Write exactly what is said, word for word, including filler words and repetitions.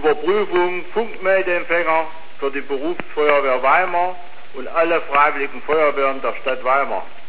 Überprüfung Funkmeldeempfänger für die Berufsfeuerwehr Weimar und alle freiwilligen Feuerwehren der Stadt Weimar.